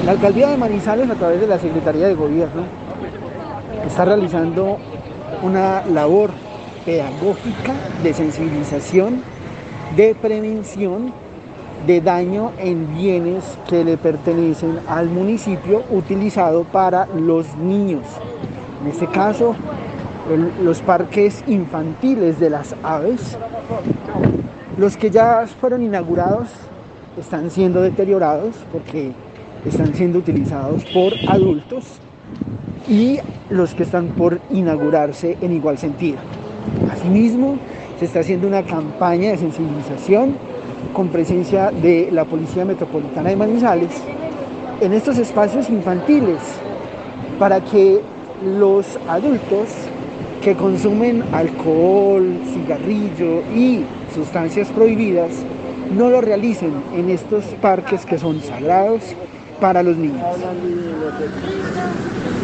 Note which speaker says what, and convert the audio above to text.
Speaker 1: La alcaldía de Manizales, a través de la Secretaría de Gobierno, está realizando una labor pedagógica de sensibilización, de prevención de daño en bienes que le pertenecen al municipio utilizado para los niños. En este caso, los parques infantiles de las aves, los que ya fueron inaugurados, están siendo deteriorados porque están siendo utilizados por adultos, y los que están por inaugurarse en igual sentido. Asimismo, se está haciendo una campaña de sensibilización con presencia de la Policía Metropolitana de Manizales en estos espacios infantiles para que los adultos que consumen alcohol, cigarrillo y sustancias prohibidas no lo realicen en estos parques que son sagrados para los niños.